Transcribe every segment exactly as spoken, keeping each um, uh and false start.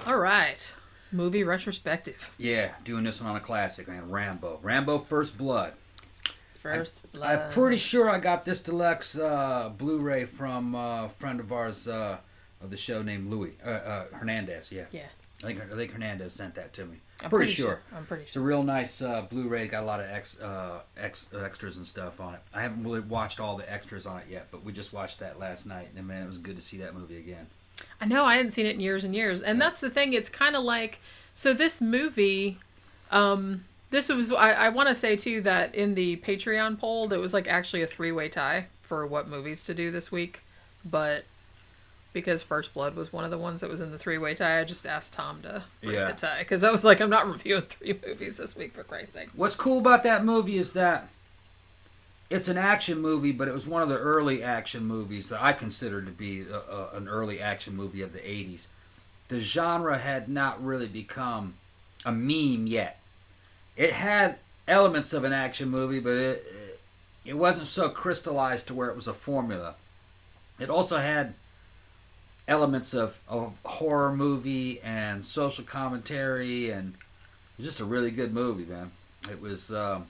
All right. Movie retrospective. Yeah, doing this one on a classic, man. Rambo. Rambo First Blood. First I, Blood. I'm pretty sure I got this deluxe uh, Blu-ray from a friend of ours uh, of the show named Louis. Uh, uh, Hernandez, yeah. Yeah. I think, I think Hernandez sent that to me. I'm pretty, pretty sure. sure. I'm pretty It's a sure. real nice uh, Blu-ray. Got a lot of ex, uh, ex, extras and stuff on it. I haven't really watched all the extras on it yet, but we just watched that last night, and man, it was good to see that movie again. I know, I hadn't seen it in years and years. And that's the thing, it's kind of like, so this movie, um, this was, I, I want to say too that in the Patreon poll, that was like actually a three-way tie for what movies to do this week. But because First Blood was one of the ones that was in the three-way tie, I just asked Tom to break Yeah. the tie. Because I was like, I'm not reviewing three movies this week, for Christ's sake. What's cool about that movie is that it's an action movie, but it was one of the early action movies that I consider to be a, a, an early action movie of the eighties. The genre had not really become a meme yet. It had elements of an action movie, but it, it wasn't so crystallized to where it was a formula. It also had elements of, of horror movie and social commentary, and it was just a really good movie, man. It was um,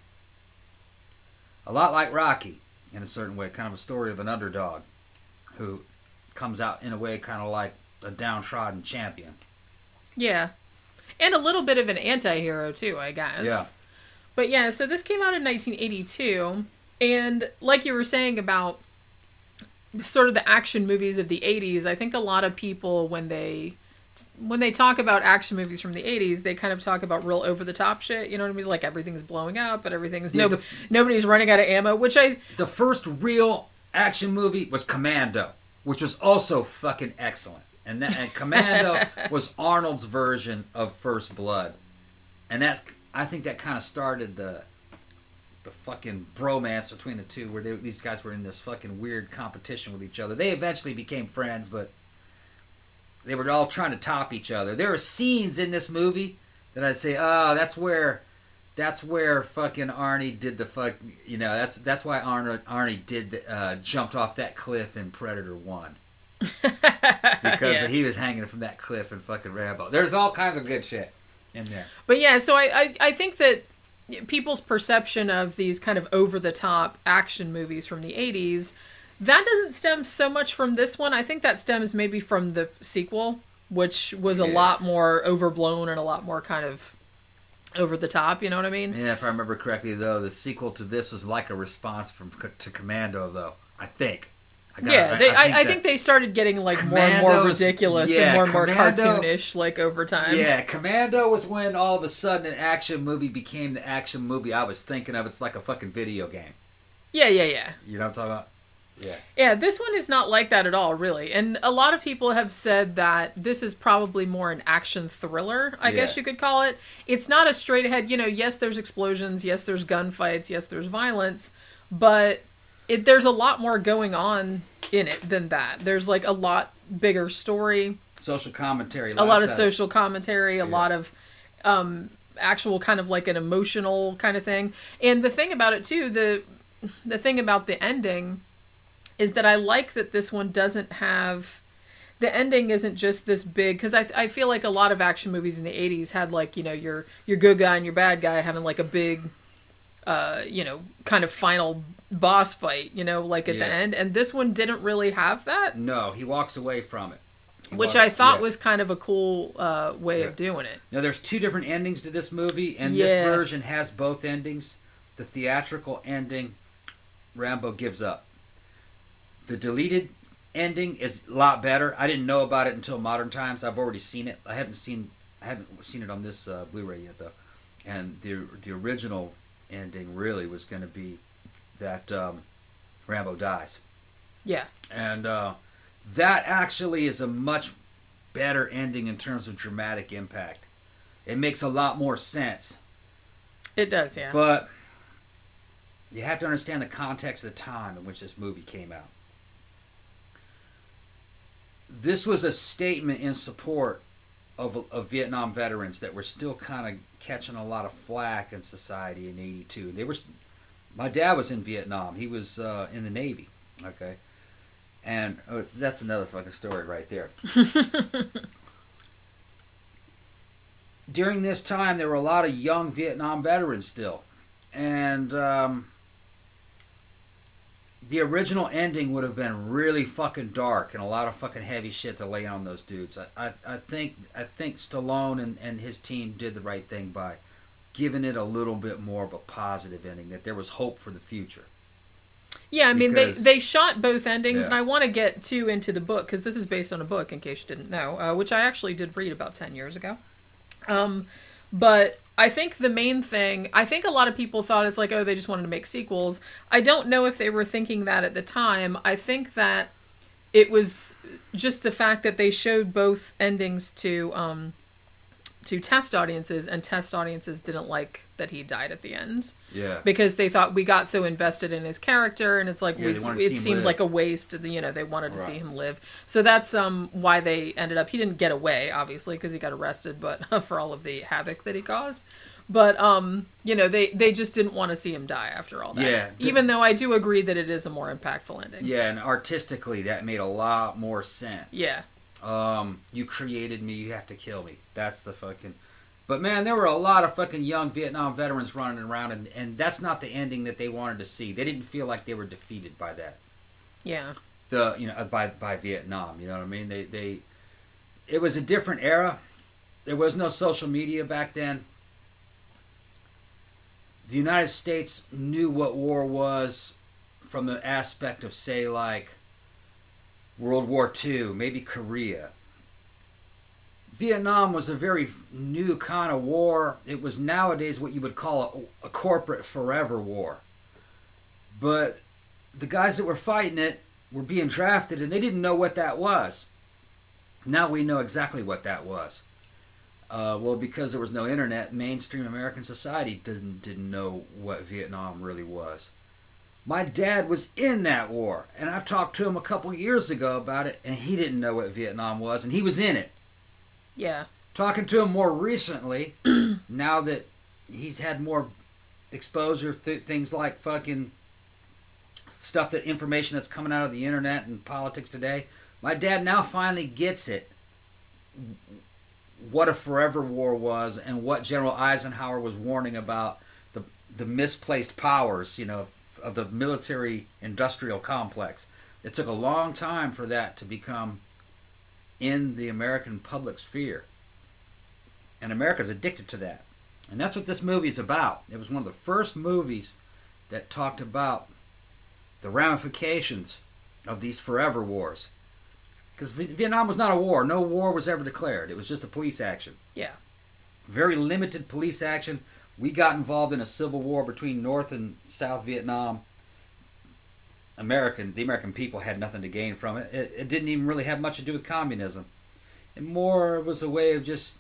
a lot like Rocky in a certain way, kind of a story of an underdog who comes out in a way kind of like a downtrodden champion. Yeah. And a little bit of an anti-hero too, I guess. Yeah. But yeah, so this came out in nineteen eighty-two, and like you were saying about sort of the action movies of the eighties, I think a lot of people, when they when they talk about action movies from the eighties, they kind of talk about real over-the-top shit, you know what I mean? Like everything's blowing up, but everything's... Yeah, no, the- nobody's running out of ammo, which I... The first real action movie was Commando, which was also fucking excellent. And, that, and Commando was Arnold's version of First Blood. And that, I think that kind of started the the fucking bromance between the two, where they, these guys were in this fucking weird competition with each other. They eventually became friends, but they were all trying to top each other. There are scenes in this movie that I'd say, oh, that's where... That's where fucking Arnie did the fuck, you know, that's that's why Arnold, Arnie did the, uh, jumped off that cliff in Predator one. Because Yeah. he was hanging from that cliff in fucking Rambo. There's all kinds of good shit in there. But yeah, so I, I, I think that people's perception of these kind of over-the-top action movies from the eighties, that doesn't stem so much from this one. I think that stems maybe from the sequel, which was a Yeah. lot more overblown and a lot more kind of over the top, you know what I mean? Yeah, if I remember correctly, though, the sequel to this was like a response from to Commando, though. I think. I got- Yeah, they, I, I, that- think they started getting like more and more Commando's- ridiculous yeah, and more and more Commando- cartoonish like over time. Yeah, Commando was when all of a sudden an action movie became the action movie I was thinking of. It's like a fucking video game. yeah, yeah, yeah. You know what I'm talking about? Yeah. Yeah, this one is not like that at all, really. And a lot of people have said that this is probably more an action thriller, I Yeah. guess you could call it. It's not a straight ahead, you know, yes, there's explosions, yes, there's gunfights, yes, there's violence, but it, there's a lot more going on in it than that. There's like a lot bigger story, Social commentary. a lot of lots social commentary, a Yeah. lot of um, actual kind of like an emotional kind of thing. And the thing about it, too, the the thing about the ending is that I like that this one doesn't have... The ending isn't just this big... Because I, I feel like a lot of action movies in the eighties had, like, you know, your your good guy and your bad guy having, like, a big, uh, you know, kind of final boss fight, you know, like, at Yeah. the end. And this one didn't really have that, No, he walks away from it. He which walks- I thought yeah. was kind of a cool uh, way Yeah. of doing it. Now, there's two different endings to this movie, and Yeah. this version has both endings. The theatrical ending, Rambo gives up. The deleted ending is a lot better. I didn't know about it until modern times. I've already seen it. I haven't seen I haven't seen it on this uh, Blu-ray yet, though. And the the original ending really was going to be that um, Rambo dies. Yeah. And uh, that actually is a much better ending in terms of dramatic impact. It makes a lot more sense. It does, yeah. But you have to understand the context of the time in which this movie came out. This was a statement in support of, of Vietnam veterans that were still kind of catching a lot of flack in society in eighty-two. They were, my dad was in Vietnam. He was uh, in the Navy. Okay. And oh, that's another fucking story right there. during this time, there were a lot of young Vietnam veterans still. And um, the original ending would have been really fucking dark and a lot of fucking heavy shit to lay on those dudes. I, I, I think I think Stallone and, and his team did the right thing by giving it a little bit more of a positive ending, that there was hope for the future. Yeah, I mean, Because- they, they shot both endings, Yeah. and I want to get, too, into the book, because this is based on a book, in case you didn't know, uh, which I actually did read about ten years ago. Um, but I think the main thing, I think a lot of people thought it's like, oh, they just wanted to make sequels. I don't know if they were thinking that at the time. I think that it was just the fact that they showed both endings to um, to test audiences, and test audiences didn't like that he died at the end. Yeah. Because they thought we got so invested in his character, and it's like Yeah, we, they wanted to see it him seemed live. like a waste. You know, they wanted to Right. see him live. So that's um why they ended up. He didn't get away, obviously, because he got arrested, but for all of the havoc that he caused. But um, you know, they they just didn't want to see him die after all that. Yeah, the- Even though I do agree that it is a more impactful ending. Yeah, and artistically, that made a lot more sense. Yeah. Um, you created me, you have to kill me. That's the fucking... But man, there were a lot of fucking young Vietnam veterans running around, and, and that's not the ending that they wanted to see. They didn't feel like they were defeated by that. Yeah. The you know by by Vietnam. You know what I mean? They they. It was a different era. There was no social media back then. The United States knew what war was from the aspect of, say, like World War Two, maybe Korea. Vietnam was a very new kind of war. It was nowadays what you would call a, a corporate forever war. But the guys that were fighting it were being drafted, and they didn't know what that was. Now we know exactly what that was. Uh, well, because there was no internet, mainstream American society didn't didn't know what Vietnam really was. My dad was in that war, and I talked to him a couple years ago about it, and he didn't know what Vietnam was, and he was in it. Yeah. Talking to him more recently, now that he's had more exposure, th- things like fucking stuff, that information that's coming out of the internet and politics today, my dad now finally gets it. What a forever war was, and what General Eisenhower was warning about, the the misplaced powers, you know, of the military-industrial complex. It took a long time for that to become in the American public sphere. And America's addicted to that. And that's what this movie is about. It was one of the first movies that talked about the ramifications of these forever wars. Because Vietnam was not a war. No war was ever declared. It was just a police action. Yeah. Very limited police action. We got involved in a civil war between North and South Vietnam. American, the American people had nothing to gain from it. It, it didn't even really have much to do with communism. It more was a way of just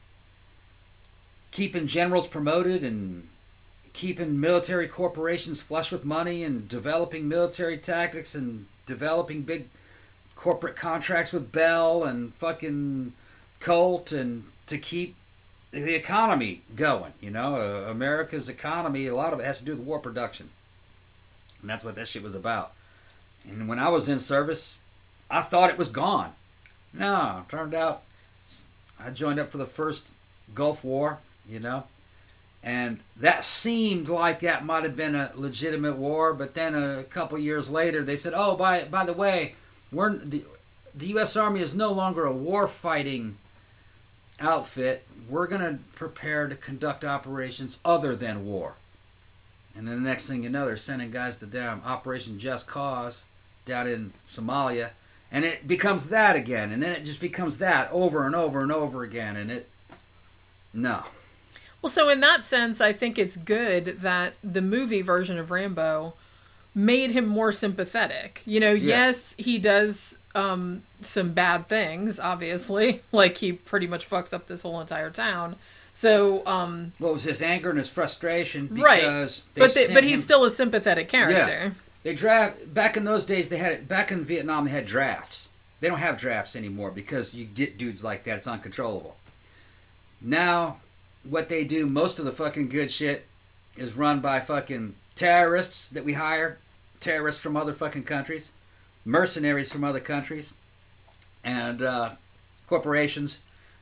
keeping generals promoted and keeping military corporations flush with money and developing military tactics and developing big corporate contracts with Bell and fucking Colt, and to keep the economy going. You know, uh, America's economy, a lot of it has to do with war production. And that's what that shit was about. And when I was in service, I thought it was gone. No, turned out I joined up for the first Gulf War, you know. And that seemed like that might have been a legitimate war, but then a couple years later they said, oh, by by the way, we're the, the U S Army is no longer a war-fighting outfit. We're going to prepare to conduct operations other than war. And then the next thing you know, they're sending guys to down Operation Just Cause down in Somalia. And it becomes that again. And then it just becomes that over and over and over again. And it... No. Well, so in that sense, I think it's good that the movie version of Rambo made him more sympathetic. You know, Yeah. yes, he does um, some bad things, obviously. Like, he pretty much fucks up this whole entire town. So, um... What was his anger and his frustration? Because right. they But, they, sent but he's him- still a sympathetic character. Yeah. They draft back in those days. They had back in Vietnam. They had drafts. They don't have drafts anymore because you get dudes like that. It's uncontrollable. Now, what they do, most of the fucking good shit is run by fucking terrorists that we hire, terrorists from other fucking countries, mercenaries from other countries, and uh, corporations.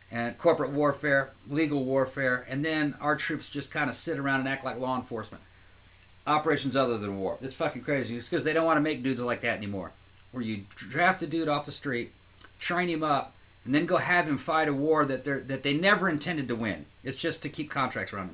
and corporate warfare, legal warfare, and then our troops just kind of sit around and act like law enforcement. Operations other than war. It's fucking crazy. It's because they don't want to make dudes like that anymore. Where you draft a dude off the street, train him up, and then go have him fight a war that they that they never intended to win. It's just to keep contracts running.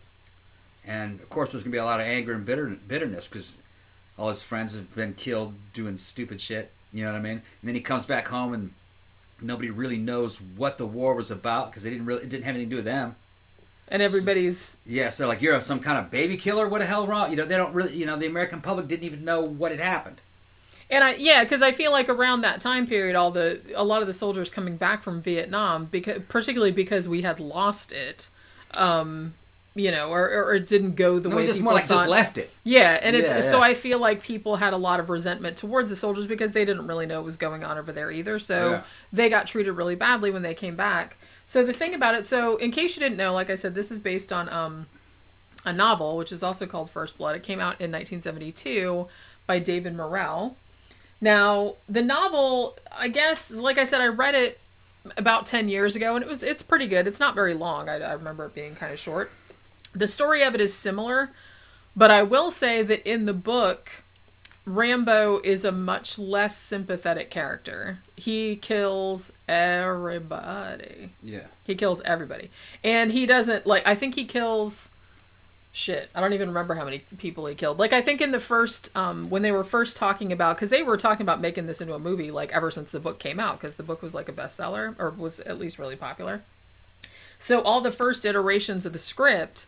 And of course, there's gonna be a lot of anger and bitter, bitterness because all his friends have been killed doing stupid shit. You know what I mean? And then he comes back home and nobody really knows what the war was about because they didn't really it didn't have anything to do with them. And everybody's yes, they're like, you're some kind of baby killer. What the hell wrong? You know, they don't really. You know, the American public didn't even know what had happened. And I yeah, because I feel like around that time period, all the a lot of the soldiers coming back from Vietnam, because particularly because we had lost it, um, you know, or, or it didn't go the No, way we just people more like thought. just left it. Yeah, and it's Yeah, yeah. so I feel like people had a lot of resentment towards the soldiers because they didn't really know what was going on over there either. So Yeah. they got treated really badly when they came back. So the thing about it, so in case you didn't know, like I said, this is based on um, a novel, which is also called First Blood. It came out in nineteen seventy-two by David Morrell. Now, the novel, I guess, like I said, I read it about ten years ago, and it was it's pretty good. It's not very long. I, I remember it being kind of short. The story of it is similar, but I will say that in the book, Rambo is a much less sympathetic character. He kills everybody. Yeah. He kills everybody. And he doesn't, like, I think he kills, shit, I don't even remember how many people he killed. Like, I think in the first, um, when they were first talking about, because they were talking about making this into a movie, like, ever since the book came out, because the book was, like, a bestseller, or was at least really popular. So all the first iterations of the script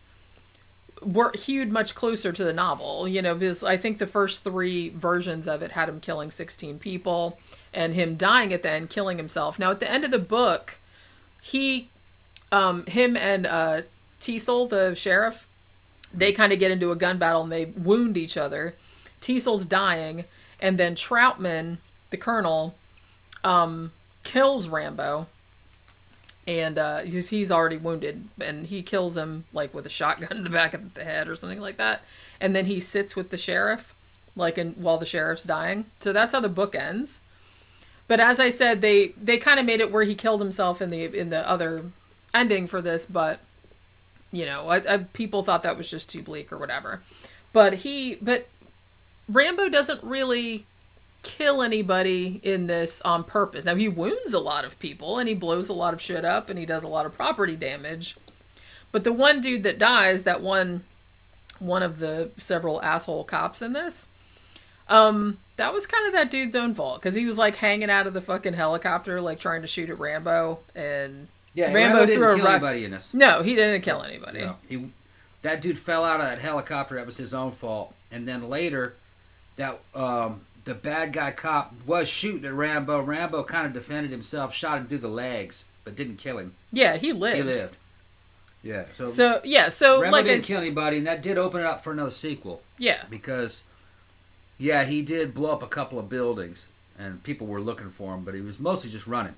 were hewed much closer to the novel, you know, because I think the first three versions of it had him killing sixteen people and him dying at the end, killing himself. Now, at the end of the book, he, um, him and uh, Teasel, the sheriff, they kind of get into a gun battle and they wound each other. Teasel's dying, and then Troutman, the colonel, um, kills Rambo. And uh, he's, he's already wounded, and he kills him, like, with a shotgun in the back of the head or something like that. And then he sits with the sheriff, like, in, while the sheriff's dying. So that's how the book ends. But as I said, they, they kind of made it where he killed himself in the in the other ending for this, but, you know, I, I, people thought that was just too bleak or whatever. But he, but Rambo doesn't really kill anybody in this on purpose. Now, he wounds a lot of people, and he blows a lot of shit up, and he does a lot of property damage. But the one dude that dies, that one, one of the several asshole cops in this, um, that was kind of that dude's own fault, because he was, like, hanging out of the fucking helicopter, like, trying to shoot at Rambo, and Yeah, Rambo, Rambo threw didn't a kill rock. anybody in this. No, he didn't kill anybody. No, he, that dude fell out of that helicopter. That was his own fault. And then later, that um, the bad guy cop was shooting at Rambo. Rambo kind of defended himself, shot him through the legs, but didn't kill him. Yeah, he lived. He lived. Yeah. So, So, yeah, so, Rambo like, didn't I, kill anybody, and that did open it up for another sequel. yeah. Because, yeah, he did blow up a couple of buildings, and people were looking for him, but he was mostly just running.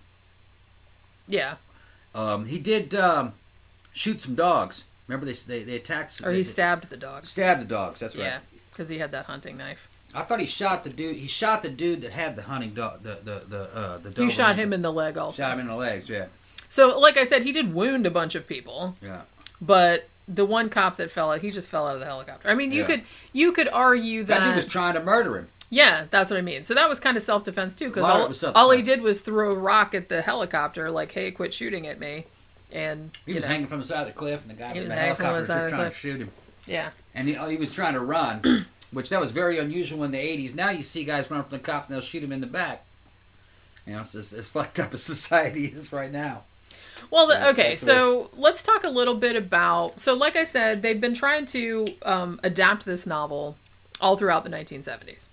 Yeah. Um, he did um, shoot some dogs. Remember, they they, they attacked... Or they, he they stabbed the dog. stabbed the dogs, that's right. Yeah, because he had that hunting knife. I thought he shot the dude. He shot the dude that had the hunting dog. The the the uh, the. You shot Dobermans. him in the leg also. Shot him in the legs. Yeah. So, like I said, he did wound a bunch of people, Yeah. but the one cop that fell out, he just fell out of the helicopter. I mean, you Yeah. could you could argue that. That dude was trying to murder him. Yeah, that's what I mean. So that was kind of self-defense too, because A lot of all, it was self-defense. all he did was throw a rock at the helicopter, like, "Hey, quit shooting at me," and He you was know, hanging from the side of the cliff, and the guy He from was the hanging from the helicopter side was of the trying to cliff. shoot him. yeah, And he, he was trying to run, which that was very unusual in the eighties. Now you see guys run up to the cop and they'll shoot him in the back. You know, it's as, as fucked up as society is right now. Well, the, Yeah, okay, that's so let's talk a little bit about. So, like I said, they've been trying to um, adapt this novel all throughout the nineteen seventies.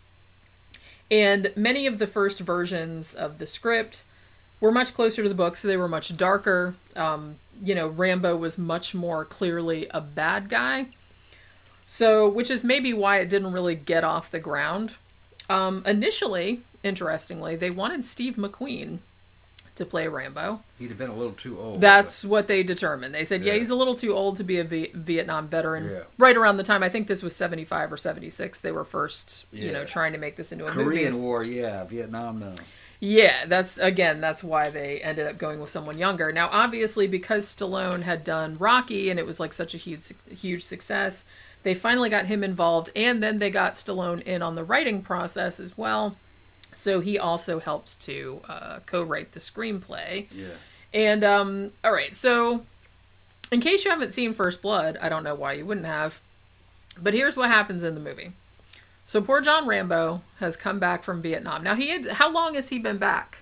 And many of the first versions of the script were much closer to the book, so they were much darker. Um, you know, Rambo was much more clearly a bad guy. So, which is maybe why it didn't really get off the ground. Um, initially, interestingly, they wanted Steve McQueen to play Rambo. He'd have been a little too old. That's what they determined. They said, yeah, Yeah. he's a little too old to be a v- Vietnam veteran. Yeah. Right around the time, I think this was seventy-five or seventy-six, they were first, you Yeah. know, trying to make this into a Korean movie. War, yeah. Vietnam, no. Yeah, that's, again, that's why they ended up going with someone younger. Now, obviously, because Stallone had done Rocky, and it was like such a huge, huge success, they finally got him involved, and then they got Stallone in on the writing process as well. So he also helps to uh, co-write the screenplay. Yeah. And, um, all right, so in case you haven't seen First Blood, I don't know why you wouldn't have, but here's what happens in the movie. So poor John Rambo has come back from Vietnam. Now, he had, how long has he been back?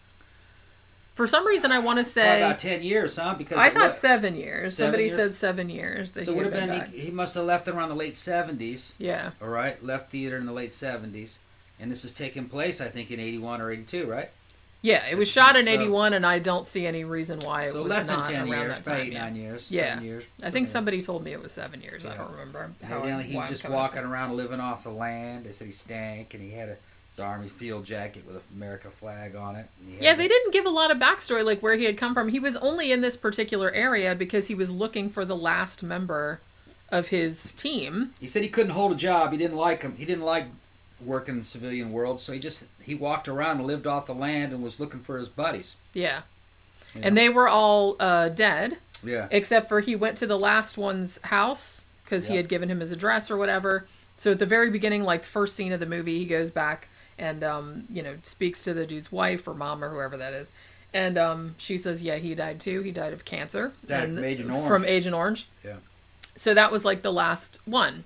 For some reason, I want to say... Well, about ten years, huh? Because I of thought what? seven years. Seven Somebody years? said seven years that So he would had have been been, back. he, he must have left around the late seventies. Yeah. All right, left theater in the late seventies. And this is taking place, I think, in eighty-one or eighty-two, right? Yeah, it was So- shot in eighty-one, and I don't see any reason why it So was less than not ten around years, that about time. eight, yeah. nine years, Yeah. seven years. I think somebody told me it was seven years. I Yeah. don't remember. And How, evidently he why I'm just coming walking up with around living off the land. They said he stank, and he had a, his army field jacket with an America flag on it. And he had Yeah, a- they didn't give a lot of backstory, like where he had come from. He was only in this particular area because he was looking for the last member of his team. He said he couldn't hold a job. He didn't like him. He didn't like working in the civilian world, so he just he walked around and lived off the land and was looking for his buddies. Yeah. You And know? they were all uh, dead, Yeah. except for he went to the last one's house because he Yeah. had given him his address or whatever. So at the very beginning, like the first scene of the movie, he goes back and, um, you know, speaks to the dude's wife or mom or whoever that is. And um, she says, yeah, he died too. He died of cancer. Died and, from Agent Orange. From Agent Orange. Yeah. So that was like the last one.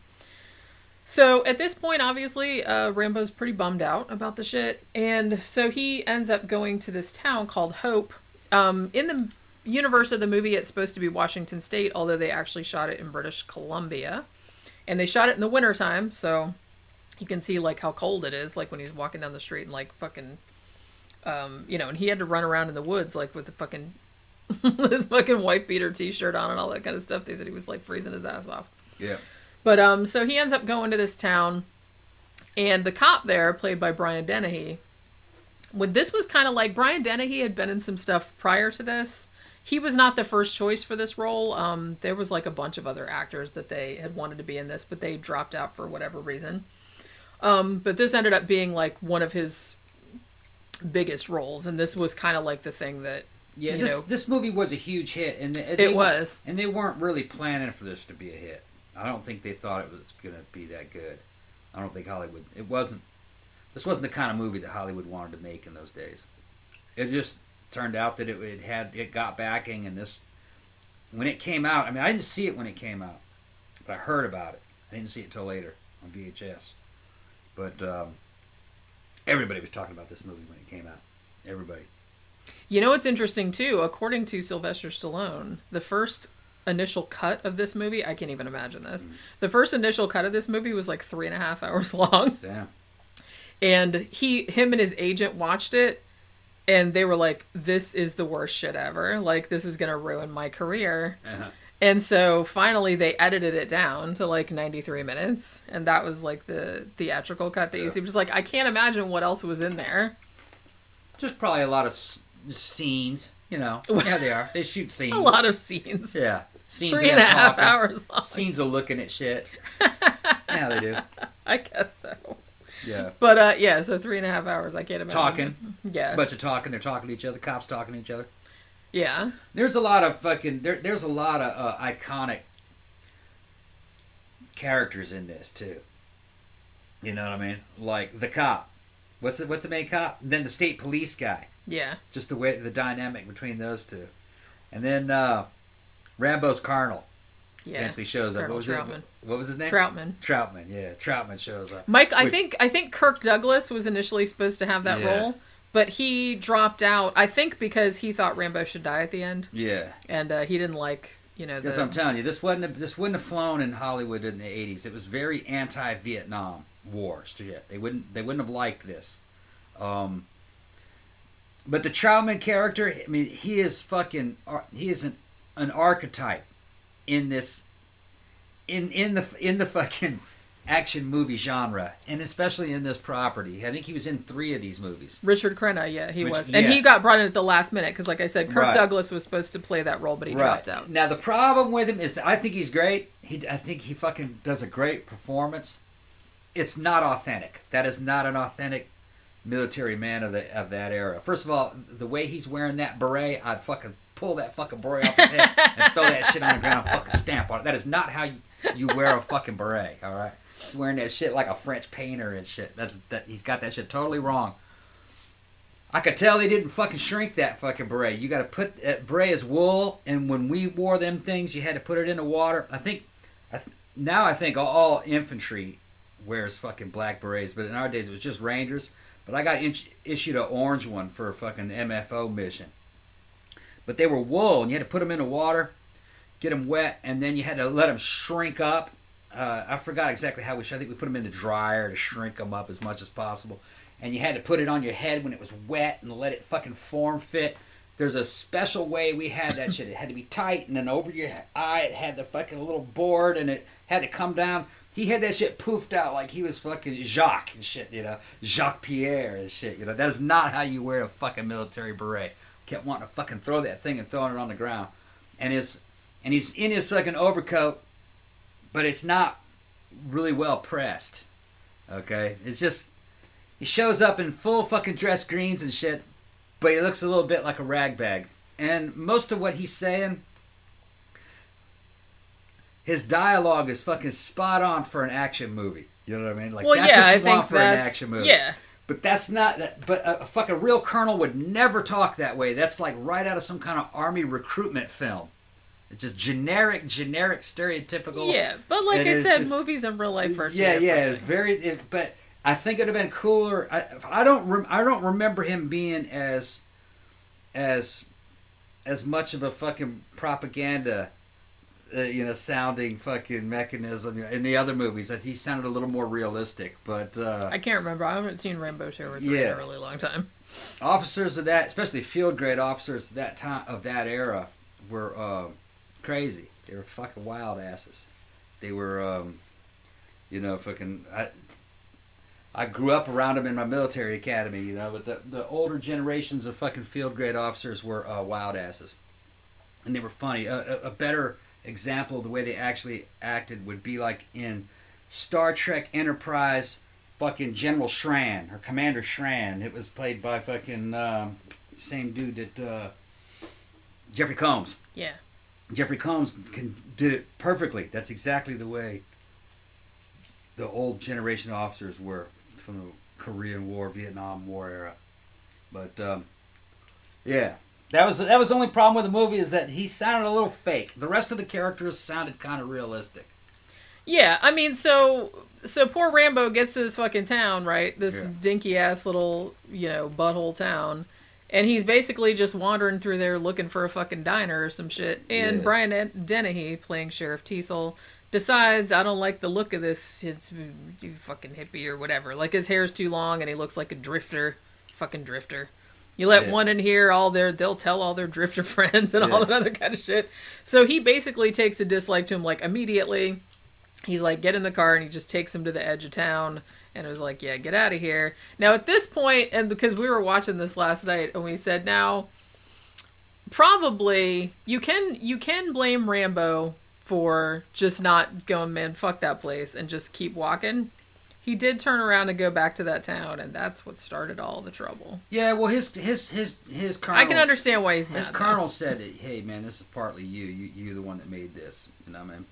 So at this point, obviously, uh, Rambo's pretty bummed out about the shit. And so he ends up going to this town called Hope. Um, in the universe of the movie, it's supposed to be Washington State, although they actually shot it in British Columbia. And they shot it in the wintertime, so you can see like how cold it is, like when he's walking down the street and like fucking, um, you know, and he had to run around in the woods like with the fucking, his fucking white beater t-shirt on and all that kind of stuff. They said he was like freezing his ass off. Yeah. But um, so he ends up going to this town, and the cop there, played by Brian Dennehy, when this was kind of like Brian Dennehy had been in some stuff prior to this. He was not the first choice for this role. Um, there was like a bunch of other actors that they had wanted to be in this, but they dropped out for whatever reason. Um, but this ended up being like one of his biggest roles, and this was kind of like the thing that Yeah, you this know, this movie was a huge hit, and they, it they- was. and they weren't really planning for this to be a hit. I don't think they thought it was going to be that good. I don't think Hollywood. It wasn't. This wasn't the kind of movie that Hollywood wanted to make in those days. It just turned out that it, it had it got backing, and this when it came out. I mean, I didn't see it when it came out, but I heard about it. I didn't see it till later on V H S. But um, everybody was talking about this movie when it came out. Everybody. You know what's interesting too? According to Sylvester Stallone, the first initial cut of this movie, I can't even imagine this. Mm. The first initial cut of this movie was like three and a half hours long. Damn. And he, him and his agent watched it, and they were like, this is the worst shit ever. Like, this is going to ruin my career. Uh-huh. And so finally they edited it down to like ninety-three minutes. And that was like the theatrical cut that Yeah. you see. Just like, I can't imagine what else was in there. Just probably a lot of s- scenes, you know. Yeah, they are. They shoot scenes. A lot of scenes. Yeah. Scenes Three of and a them half talking. hours long. Scenes of looking at shit. Yeah, they do. I guess so. Yeah. But uh, yeah, so three and a half hours. I can't imagine. Talking. Yeah. A bunch of talking. They're talking to each other. Cops talking to each other. yeah. There's a lot of fucking. There, there's a lot of uh, iconic characters in this too. You know what I mean? Like the cop. What's the What's the main cop? And then the state police guy. Yeah. Just the way the dynamic between those two, and then uh, Rambo's Colonel Yeah. eventually shows up. Colonel What was Troutman. it? What was his name? Troutman. Troutman. Yeah, Troutman shows up. Mike, I Which- think I think Kirk Douglas was initially supposed to have that Yeah. role, but he dropped out. I think because he thought Rambo should die at the end, Yeah. and uh, he didn't like you know Because the I'm telling you, this wasn't a, this wouldn't have flown in Hollywood in the eighties. It was very anti-Vietnam War shit. They wouldn't they wouldn't have liked this. Um, but the Troutman character, I mean, he is fucking he is an, an archetype in this in in the in the fucking action movie genre, and especially in this property. I think he was in three of these movies. Richard Crenna, yeah, he Which, was. yeah. And he got brought in at the last minute, because like I said, Kirk Right. Douglas was supposed to play that role, but he Right. dropped out. Now, the problem with him is that I think he's great. He, I think he fucking does a great performance. It's not authentic. That is not an authentic military man of the of that era. First of all, the way he's wearing that beret, I'd fucking pull that fucking beret off his head and throw that shit on the ground and fucking stamp on it. That is not how you, you wear a fucking beret, all right? He's wearing that shit like a French painter and shit. That's that. He's got that shit totally wrong. I could tell they didn't fucking shrink that fucking beret. You got to put that beret is wool, and when we wore them things, you had to put it in the water. I think I th- now I think all, all infantry wears fucking black berets, but in our days it was just Rangers. But I got in- issued an orange one for a fucking M F O mission. But they were wool, and you had to put them in the water, get them wet, and then you had to let them shrink up. Uh, I forgot exactly how we should. I think we put them in the dryer to shrink them up as much as possible. And you had to put it on your head when it was wet and let it fucking form fit. There's a special way we had that shit. It had to be tight, and then over your eye it had the fucking little board, and it had to come down. He had that shit poofed out like he was fucking Jacques and shit, you know. Jacques Pierre and shit, you know. That is not how you wear a fucking military beret. Kept wanting to fucking throw that thing and throwing it on the ground. And his and he's in his fucking overcoat, but it's not really well pressed. Okay? It's just, he shows up in full fucking dress greens and shit, but he looks a little bit like a ragbag. And most of what he's saying, his dialogue is fucking spot on for an action movie. You know what I mean? Like, Well, that's yeah, what you I think want for an that's action movie. yeah. But that's not that. But a, a fucking real colonel would never talk that way. That's like right out of some kind of army recruitment film. It's just generic, generic, stereotypical. Yeah, but like and I it's said, just- movies in real life are Yeah, yeah. different. It's very. It, but I think it'd have been cooler. I, I don't. Rem, I don't remember him being as, as, as much of a fucking propaganda. Uh, you know, sounding fucking mechanism in the other movies. That he sounded a little more realistic, but uh, I can't remember. I haven't seen Rainbow two or three Yeah. in a really long time. officers of that, especially field grade officers of that time of that era, were uh, crazy. They were fucking wild asses. They were, um, you know, fucking. I, I grew up around them in my military academy, you know, but the the older generations of fucking field grade officers were uh, wild asses, and they were funny. A, a, a better example of the way they actually acted would be like in Star Trek Enterprise, fucking General Shran or Commander Shran. It was played by fucking um, same dude that uh, Jeffrey Combs. Yeah. Jeffrey Combs can did it perfectly. That's exactly the way the old generation officers were from the Korean War, Vietnam War era. But um, yeah. That was that was the only problem with the movie, is that he sounded a little fake. The rest of the characters sounded kind of realistic. Yeah, I mean, so so poor Rambo gets to this fucking town, right? This Yeah. dinky ass little, you know, butthole town. And he's basically just wandering through there looking for a fucking diner or some shit. And Yeah. Brian En- Dennehy, playing Sheriff Teasel, decides, I don't like the look of this, it's, you fucking hippie or whatever. Like, his hair's too long and he looks like a drifter. Fucking drifter. You let Yeah. one in here, all their they'll tell all their drifter friends and all Yeah. that other kind of shit. So he basically takes a dislike to him, like, immediately. He's like, get in the car, and he just takes him to the edge of town. And it was like, yeah, get out of here. Now, at this point, and because we were watching this last night, and we said, now, probably, you can you can blame Rambo for just not going, man, fuck that place, and just keep walking. He did turn around and go back to that town, and that's what started all the trouble. Yeah, well, his his his his colonel. I can understand why he's mad. His though. colonel said that, hey man, this is partly you. You you're the one that made this. You know what I mean?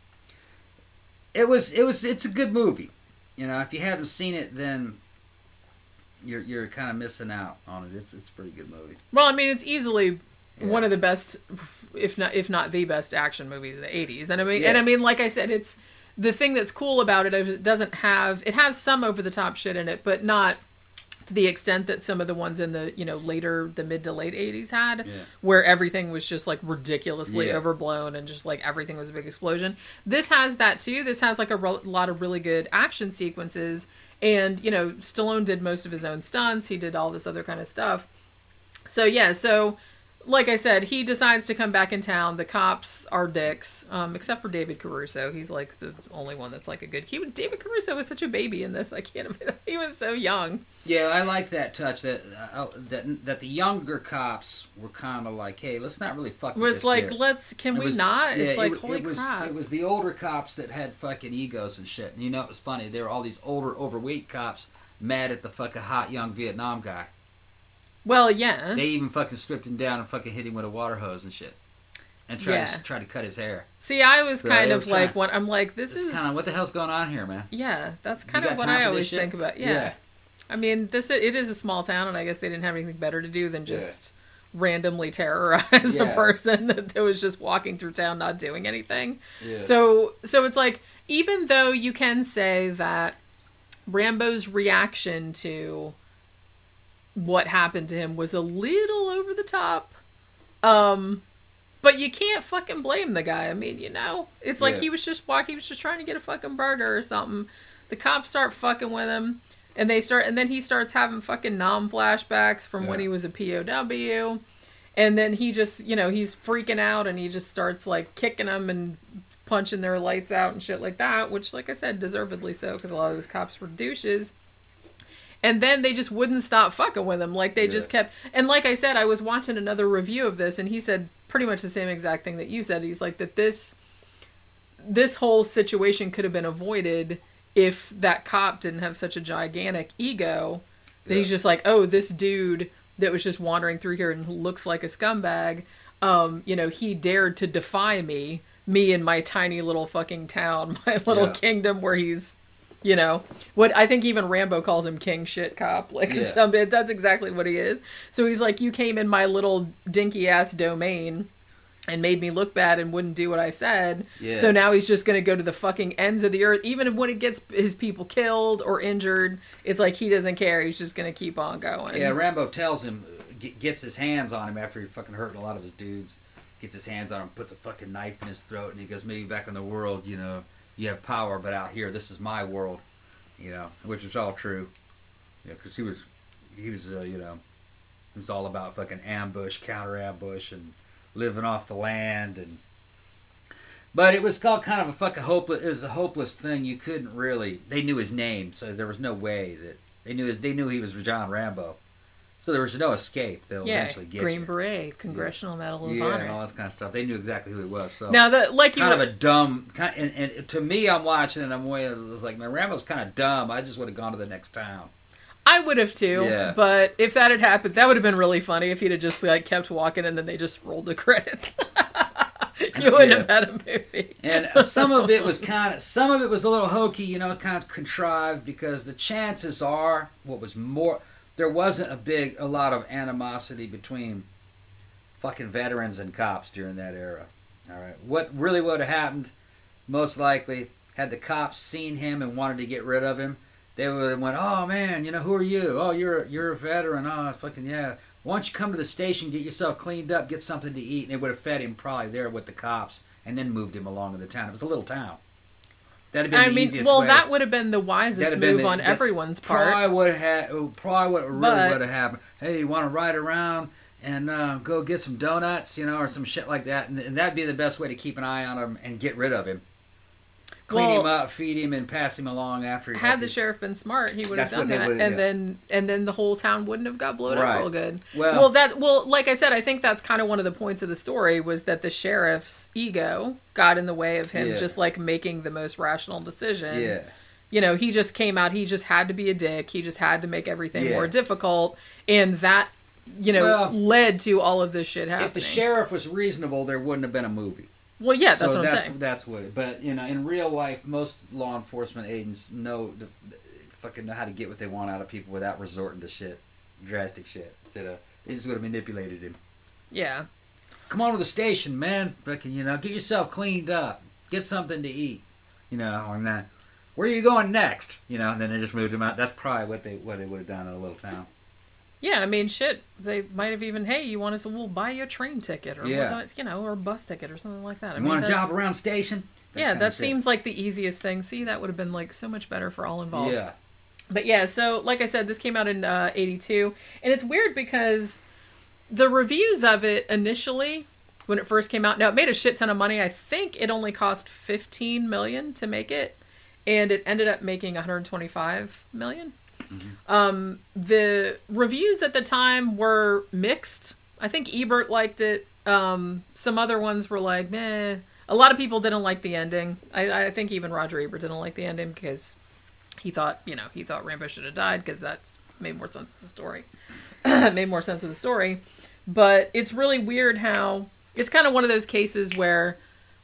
It was it was it's a good movie. You know, if you haven't seen it, then you're you're kind of missing out on it. It's it's a pretty good movie. Well, I mean, it's easily Yeah. one of the best, if not if not the best action movies of the eighties. And I mean, Yeah. and I mean, like I said, it's the thing that's cool about it is it doesn't have it has some over the top shit in it, but not to the extent that some of the ones in the, you know, later the mid to late eighties had, Yeah. where everything was just like ridiculously Yeah. overblown and just like everything was a big explosion. This has that too. This has like a re- lot of really good action sequences, and you know, Stallone did most of his own stunts. He did all this other kind of stuff. So yeah, so like I said, he decides to come back in town. The cops are dicks, um, except for David Caruso. He's like the only one that's like a good. He David Caruso was such a baby in this. I can't imagine. He was so young. Yeah, I like that touch that uh, that that the younger cops were kind of like, hey, let's not really fuck. It with was this like, kid. let's can It we was- not? yeah, It's it like wa- holy it was, crap. It was the older cops that had fucking egos and shit. And you know, it was funny. There were all these older, overweight cops mad at the fucking hot young Vietnam guy. Well, yeah. They even fucking stripped him down and fucking hit him with a water hose and shit, and tried Yeah. to tried to cut his hair. See, I was So kind they of were like, kinda- when I'm like, this It's is kind of what the hell's going on here, man. Yeah, that's You kind of got what time I for always this shit? think about. Yeah. I mean, this it is a small town, and I guess they didn't have anything better to do than just randomly terrorize Yeah. a person that, that was just walking through town, not doing anything. Yeah. So, so it's like, even though you can say that Rambo's reaction to what happened to him was a little over the top, um, but you can't fucking blame the guy. I mean, you know, it's like Yeah. he was just walking, he was just trying to get a fucking burger or something. The cops start fucking with him, and they start, and then he starts having fucking nom flashbacks from when Yeah. he was a P O W, and then he just, you know, he's freaking out, and he just starts like kicking them and punching their lights out and shit like that, which, like I said, deservedly so, because a lot of those cops were douches. And then they just wouldn't stop fucking with him. Like, they Yeah. just kept... And like I said, I was watching another review of this, and he said pretty much the same exact thing that you said. He's like, that this... This whole situation could have been avoided if that cop didn't have such a gigantic ego. That Yeah. he's just like, oh, this dude that was just wandering through here and looks like a scumbag, um, you know, he dared to defy me. Me in my tiny little fucking town, my little Yeah. kingdom where he's... You know, what I think even Rambo calls him King Shit Cop. Like, Yeah. some, that's exactly what he is. So he's like, you came in my little dinky ass domain and made me look bad and wouldn't do what I said. Yeah. So now he's just going to go to the fucking ends of the earth. Even when it gets his people killed or injured, it's like he doesn't care. He's just going to keep on going. Yeah, Rambo tells him, g- gets his hands on him after he fucking hurting a lot of his dudes. Gets his hands on him, puts a fucking knife in his throat, and he goes, maybe back in the world, you know, you have power, but out here, this is my world, you know, which is all true. Yeah, because he was, he was, uh, you know, it was all about fucking ambush, counter ambush, and living off the land, and. But it was called kind of a fucking hopeless. It was a hopeless thing. You couldn't really. They knew his name, so there was no way that they knew his. They knew he was John Rambo, so there was no escape. They'll yeah, eventually get Green you. Beret, Congressional Medal of Yeah, Honor. and all that kind of stuff. They knew exactly who he was. So Now, the like you kind were, of a dumb. Kind and, and to me, I'm watching and I'm way. It was like, man, Rambo's kind of dumb. I just would have gone to the next town. I would have too, Yeah. but if that had happened, that would have been really funny if he'd have just like kept walking and then they just rolled the credits. You wouldn't Yeah. have had a movie. And uh, some of it was kind of, some of it was a little hokey, you know, kind of contrived, because the chances are, what was more, there wasn't a big, a lot of animosity between fucking veterans and cops during that era. All right, what really would have happened, most likely, had the cops seen him and wanted to get rid of him, they would have went, oh man, you know, who are you? Oh, you're you're a veteran. Oh, fucking yeah. Why don't you come to the station, get yourself cleaned up, get something to eat, and they would have fed him probably there with the cops, and then moved him along to the town. It was a little town. That'd have been I the mean, easiest well, way. that would have been the wisest That'd have been move the- on that's everyone's part. Probably would have probably what really But- would have happened. Hey, you want to ride around and uh, go get some donuts, you know, or some shit like that, and, and that'd be the best way to keep an eye on him and get rid of him. Clean Well, him up, feed him, and pass him along after he Had the sheriff been smart, he would have That's done what they that, would've- and yeah. then and then the whole town wouldn't have got blown Right. up real good. Well- well, that well, like I said, I think that's kind of one of the points of the story was that the sheriff's ego got in the way of him Yeah. just like making the most rational decision. Yeah. You know, he just came out. He just had to be a dick. He just had to make everything Yeah. more difficult, and that, you know, Well, led to all of this shit happening. If the sheriff was reasonable, there wouldn't have been a movie. well, yeah, that's so what I'm that's, saying. That's what. It, but you know, in real life, most law enforcement agents know the, the, fucking know how to get what they want out of people without resorting to shit, drastic shit. To the, they just would have manipulated him. Yeah. Come on to the station, man. Fucking, you know, get yourself cleaned up, get something to eat, you know, or not. Where are you going next? You know, and then they just moved him out. That's probably what they what they would have done in a little town. Yeah, I mean, shit. They might have even, hey, you want us? We'll buy you a train ticket, or Yeah. what's, you know, or a bus ticket, or something like that. I You mean, want a that's- job around station? That Yeah, kind of that shit. seems like the easiest thing. See, that would have been like so much better for all involved. Yeah. But yeah, so like I said, this came out in uh, eighty-two, and it's weird because the reviews of it initially, when it first came out, now it made a shit ton of money. I think it only cost fifteen million dollars to make it, and it ended up making one hundred twenty-five million dollars. Mm-hmm. Um, the reviews at the time were mixed. I think Ebert liked it. Um, some other ones were like, meh. A lot of people didn't like the ending. I, I think even Roger Ebert didn't like the ending because he thought, you know, he thought Rambo should have died because that's made more sense with the story. made more sense with the story. But it's really weird how it's kind of one of those cases where,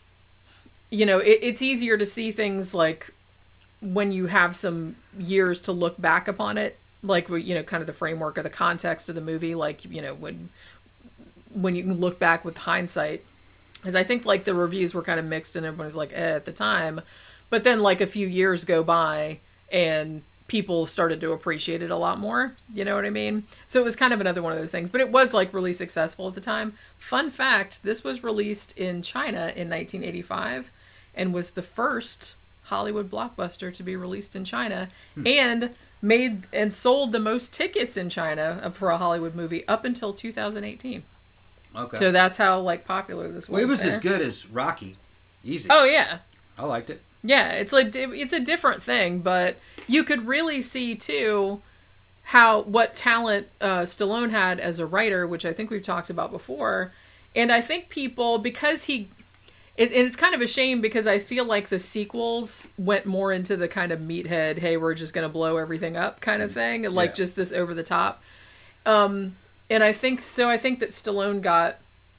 you know, it, it's easier to see things like when you have some years to look back upon it, like, you know, kind of the framework or the context of the movie, like, you know, when when you can look back with hindsight. Because I think, like, the reviews were kind of mixed and everyone was like, eh, at the time. But then, like, a few years go by and people started to appreciate it a lot more. You know what I mean? So it was kind of another one of those things. But it was, like, really successful at the time. Fun fact, this was released in China in nineteen eighty-five and was the first Hollywood blockbuster to be released in China. Hmm. And made and sold the most tickets in China for a Hollywood movie up until two thousand eighteen. Okay. So that's how, like, popular this was. Well, it was there. as good as Rocky. Easy. Oh, yeah. I liked it. Yeah, it's like it's a different thing, but you could really see too how what talent uh, Stallone had as a writer, which I think we've talked about before. And I think people, because he, it, it's kind of a shame because I feel like the sequels went more into the kind of meathead, hey, we're just going to blow everything up kind of thing, and like yeah. just this over the top. Um, and I think so. I think that Stallone got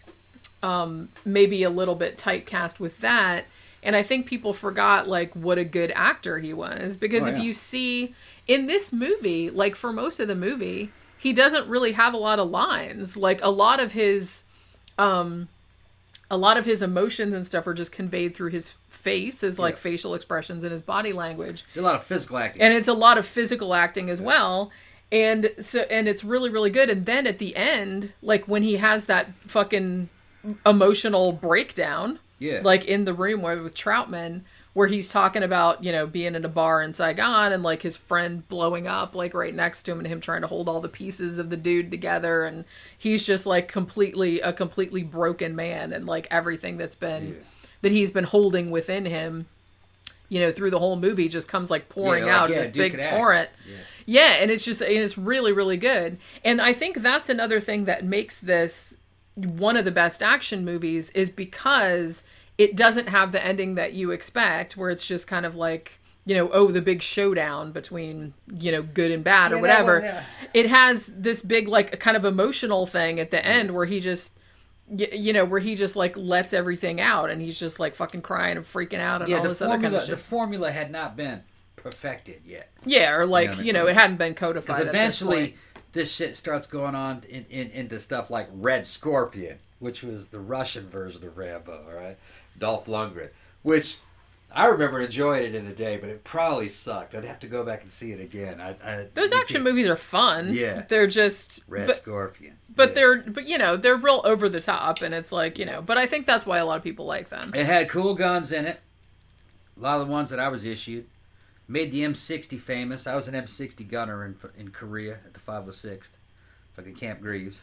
um, maybe a little bit typecast with that. And I think people forgot, like, what a good actor he was. Because oh, if yeah. you see, in this movie, like, for most of the movie, he doesn't really have a lot of lines. Like, a lot of his, um, a lot of his emotions and stuff are just conveyed through his face, his, like, yeah. facial expressions and his body language. A lot of physical acting. And it's a lot of physical acting as yeah. well. And so, and it's really, really good. And then at the end, like, when he has that fucking emotional breakdown... Yeah. Like in the room where with Troutman, where he's talking about, you know, being in a bar in Saigon and like his friend blowing up like right next to him and him trying to hold all the pieces of the dude together. And he's just like completely a completely broken man. And like everything that's been yeah. that he's been holding within him, you know, through the whole movie just comes like pouring yeah, like, out yeah, this big torrent. Yeah. yeah. And it's just, and it's really, really good. And I think that's another thing that makes this one of the best action movies is because it doesn't have the ending that you expect, where it's just kind of like, you know, oh, the big showdown between, you know, good and bad or yeah, whatever. One, yeah. It has this big, like, kind of emotional thing at the end where he just, you know, where he just, like, lets everything out and he's just, like, fucking crying and freaking out and yeah, all this formula, other kind of shit. The formula had not been perfected yet. Yeah, or, like, you know, you know it hadn't been codified. Because eventually this shit starts going on in, in, into stuff like Red Scorpion, which was the Russian version of Rambo, all right? Dolph Lundgren, which I remember enjoying it in the day, but it probably sucked. I'd have to go back and see it again. I, I, Those action movies are fun. Yeah. They're just... Red but, Scorpion. But yeah. they're, but you know, they're real over the top, and it's like, you know, but I think that's why a lot of people like them. It had cool guns in it. A lot of the ones that I was issued. Made the M sixty famous. I was an M sixty gunner in in Korea at the five oh sixth, fucking Camp Greaves,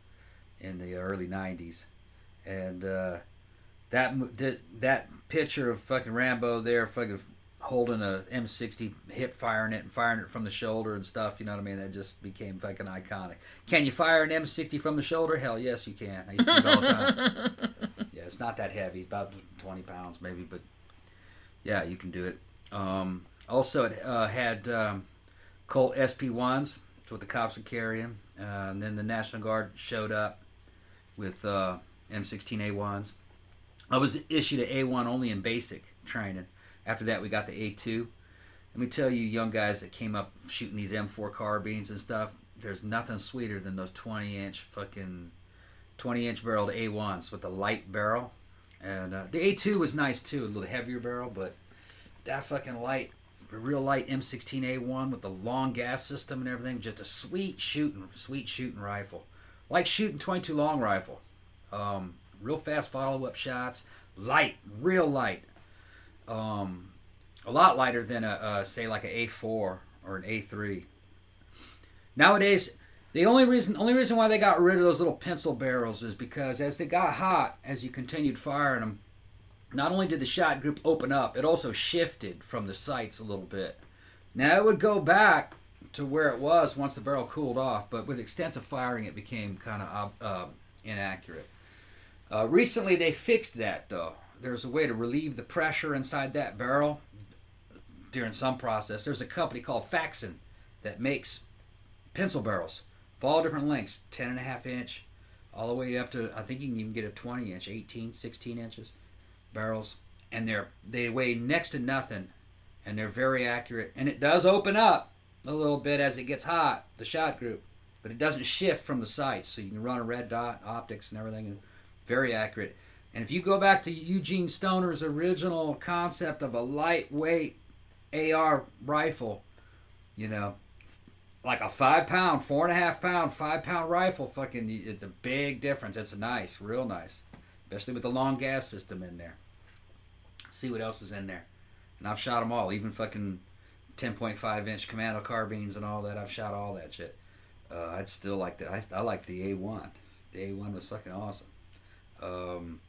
in the early nineties, and uh, that that that picture of fucking Rambo there, fucking holding a M sixty, hip firing it and firing it from the shoulder and stuff. You know what I mean? That just became fucking iconic. Can you fire an M sixty from the shoulder? Hell yes, you can. I used to do it all the time. Yeah, it's not that heavy, about twenty pounds maybe, but yeah, you can do it. Um, Also, it uh, had um, Colt S P ones. That's what the cops were carrying. Uh, and then the National Guard showed up with uh, M sixteen A ones. I was issued an A one only in basic training. After that, we got the A two. Let me tell you, young guys that came up shooting these M four carbines and stuff, there's nothing sweeter than those twenty-inch fucking twenty-inch barreled A ones with the light barrel. And uh, the A two was nice, too, a little heavier barrel, but that fucking light... A real light M sixteen A one with the long gas system and everything. Just a sweet shooting, sweet shooting rifle. Like shooting twenty-two long rifle. Um, real fast follow-up shots. Light, real light. Um, a lot lighter than, a, a say, like an A four or an A three. Nowadays, The only reason, only reason why they got rid of those little pencil barrels is because as they got hot, as you continued firing them, not only did the shot group open up, it also shifted from the sights a little bit. Now it would go back to where it was once the barrel cooled off, but with extensive firing, it became kind of uh, inaccurate. Uh, recently, they fixed that though. There's a way to relieve the pressure inside that barrel during some process. There's a company called Faxon that makes pencil barrels of all different lengths, ten and a half inch, all the way up to, I think you can even get a twenty inch, eighteen, sixteen inches barrels. And they're, they weigh next to nothing, and they're very accurate. And it does open up a little bit as it gets hot, the shot group, but it doesn't shift from the sights, so you can run a red dot, optics and everything, and very accurate. And if you go back to Eugene Stoner's original concept of a lightweight A R rifle, you know, like a five pound, four and a half pound, five pound rifle, fucking, it's a big difference. It's nice, real nice, especially with the long gas system in there. See what else is in there. And I've shot them all, even fucking ten point five inch commando carbines and all that. I've shot all that shit. Uh, I'd still like that. I, I like the A one. The A one was fucking awesome. Um,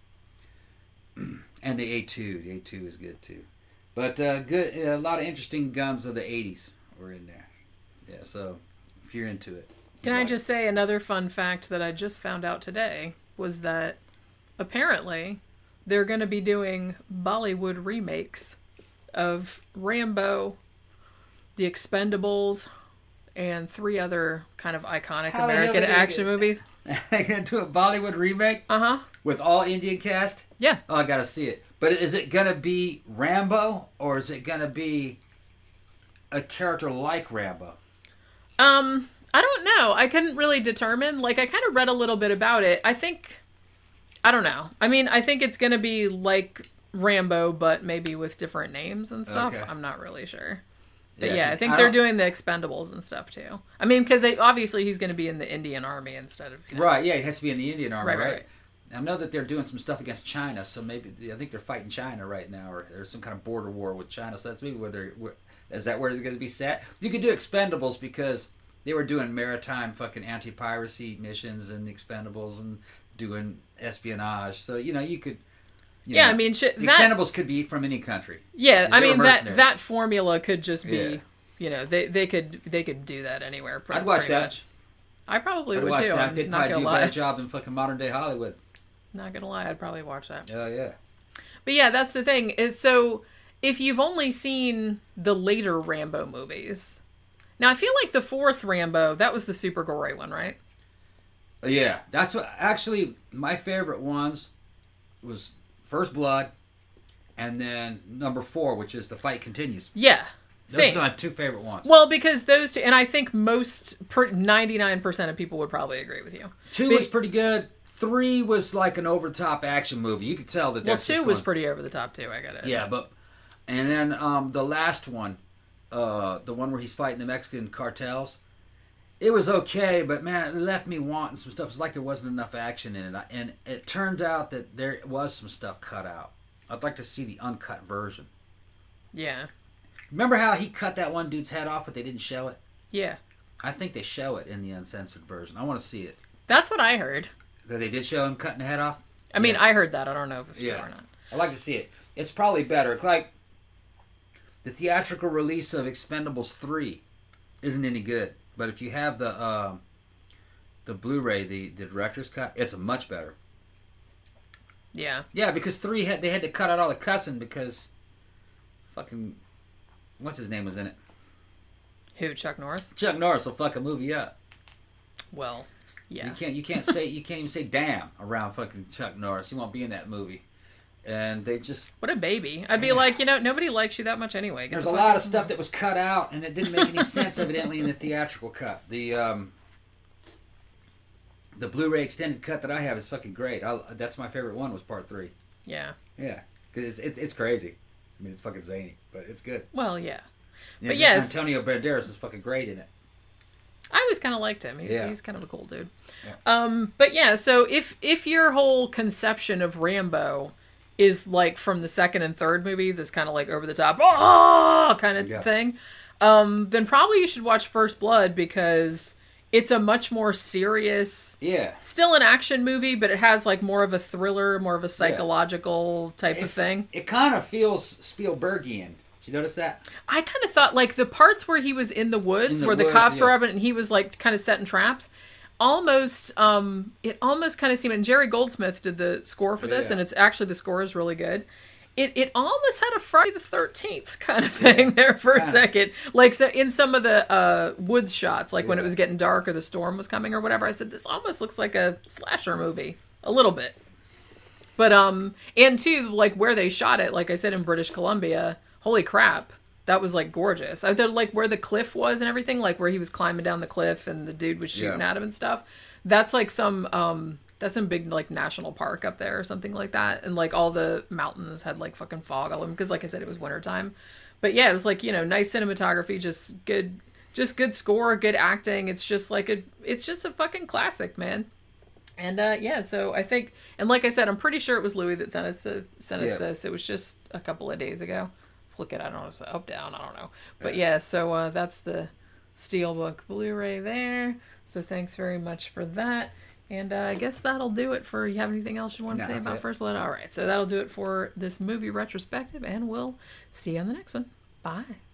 and the A two. The A two is good too. But uh, good, a lot of interesting guns of the eighties were in there. Yeah, so if you're into it. Can I just say another fun fact that I just found out today was that apparently they're going to be doing Bollywood remakes of Rambo, The Expendables, and three other kind of iconic How the hell American are they action gonna- movies. They're going to do a Bollywood remake Uh-huh. with all Indian cast? Yeah. Oh, I gotta see it. But is it gonna be Rambo, or is it gonna be a character like Rambo? Um, I don't know. I couldn't really determine. Like, I kind of read a little bit about it. I think, I don't know. I mean, I think it's going to be like Rambo, but maybe with different names and stuff. Okay. I'm not really sure. But Yeah, yeah, 'cause I think I they're don't- doing the Expendables and stuff too. I mean, because obviously he's going to be in the Indian Army instead of... You know, Right, yeah, he has to be in the Indian Army, Right, right? right, right. I know that they're doing some stuff against China, so maybe I think they're fighting China right now, or there's some kind of border war with China. So that's maybe where they're. Where, is that where they're going to be set? You could do Expendables because they were doing maritime fucking anti-piracy missions and Expendables and doing espionage. So you know you could. You Yeah, know, I mean, shit, the that- Expendables could be from any country. Yeah, They I were mean, that mercenaries. that formula could just be... Yeah. You know, they they could they could do that anywhere. Pretty, I'd watch pretty that. Much. I probably I'd would watch too. that. I'm They'd not probably gonna do a lie. better job than fucking modern day Hollywood. Not gonna lie, I'd probably watch that. Oh yeah. But yeah, that's the thing. Is so if you've only seen the later Rambo movies, now I feel like the fourth Rambo, that was the super gory one, right? Yeah, that's what actually my favorite ones was First Blood, and then number four, which is The Fight Continues. Yeah, Those same. are my two favorite ones. Well, because those two, and I think most ninety-nine percent of people would probably agree with you. Two Be- was pretty good. Three was like an over-the-top action movie. You could tell that. Well, That's two just was going- pretty over the top too. I got it. Yeah, but and then um, the last one, uh, the one where he's fighting the Mexican cartels. It was okay, but man, it left me wanting some stuff. It's like there wasn't enough action in it, and it turned out that there was some stuff cut out. I'd like to see the uncut version. yeah, Remember how he cut that one dude's head off, but they didn't show it? yeah. I think they show it in the uncensored version. I want to see it. That's what I heard. That they did show him cutting the head off? I mean, Yeah. I heard that. I don't know if it's true Yeah. or not. I'd like to see it. It's probably better. It's like the theatrical release of Expendables three isn't any good. But if you have the uh, the Blu-ray, the, the director's cut, it's much better. Yeah. Yeah, because three had they had to cut out all the cussing because fucking what's his name was in it? Who? Chuck Norris? Chuck Norris will fuck a movie up. Well, yeah. You can't you can't say you can't even say damn around fucking Chuck Norris. He won't be in that movie. And they just What a baby. I'd be Yeah. like, you know, nobody likes you that much anyway. Get there's the a fuck lot out. of stuff that was cut out and it didn't make any sense evidently in the theatrical cut. The um the Blu-ray extended cut that I have is fucking great. I, that's my favorite one was part three. Yeah. Yeah, because it's, it's it's crazy. I mean, it's fucking zany, but it's good. Well, yeah. Yeah, But yes. Antonio Banderas is fucking great in it. I always kind of liked him. He's, Yeah. he's kind of a cool dude. Yeah. Um, but yeah, so if if your whole conception of Rambo is like from the second and third movie, this kind of like over the top, oh, kind of Yeah. thing, um, then probably you should watch First Blood because it's a much more serious, yeah, still an action movie, but it has like more of a thriller, more of a psychological yeah. type it, of thing. It kind of feels Spielbergian. Did you notice that? I kind of thought like the parts where he was in the woods, in the where woods, the cops yeah. were up and he was like kind of setting traps. Almost, um, it almost kind of seemed, and Jerry Goldsmith did the score for this, yeah. and it's actually, the score is really good. It it almost had a Friday the thirteenth kind of thing yeah. there for a yeah. second. Like, so in some of the uh, woods shots, like yeah. when it was getting dark or the storm was coming or whatever, I said, this almost looks like a slasher movie. A little bit. But, um, and too, like where they shot it, like I said, in British Columbia, holy crap. That was, like, gorgeous. I thought, like, where the cliff was and everything, like, where he was climbing down the cliff and the dude was shooting yeah. at him and stuff. That's, like, some, um, that's some big, like, national park up there or something like that. And, like, all the mountains had, like, fucking fog on them. Because, like I said, it was wintertime. But, yeah, it was, like, you know, nice cinematography, just good, just good score, good acting. It's just, like, a, it's just a fucking classic, man. And, uh, yeah, so I think, and like I said, I'm pretty sure it was Louis that sent us, the, sent us yeah. this. It was just a couple of days ago. Look at, I don't know, so up, down, I don't know. But yeah, so uh, that's the Steelbook Blu-ray there. So thanks very much for that. And uh, I guess that'll do it for, you have anything else you want to no, say about it. First Blood? All right, so that'll do it for this movie retrospective, and we'll see you on the next one. Bye.